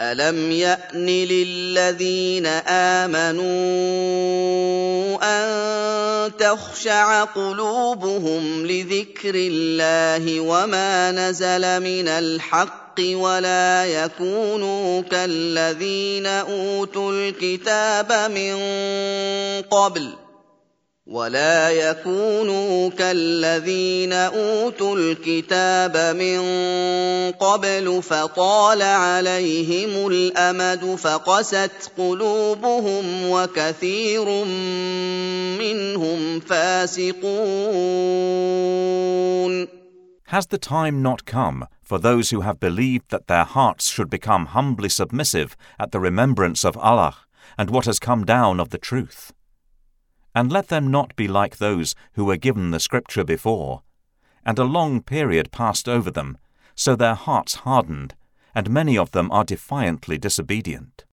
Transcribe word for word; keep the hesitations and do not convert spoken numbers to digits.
أَلَمْ يَأْنِ لِلَّذِينَ آمَنُوا أَن تَخْشَعَ قُلُوبُهُمْ لِذِكْرِ اللَّهِ وَمَا نَزَلَ مِنَ الْحَقِّ وَلَا يَكُونُوا كَالَّذِينَ أُوتُوا الْكِتَابَ مِن قَبْلُ ولا يكونوا كالذين أوتوا الكتاب من قبل فطال عليهم الأمد فقست قلوبهم وكثير منهم فاسقون. Has the time not come for those who have believed that their hearts should become humbly submissive at the remembrance of Allah and what has come down of the truth? And let them not be like those who were given the scripture before, and a long period passed over them, so their hearts hardened, and many of them are defiantly disobedient.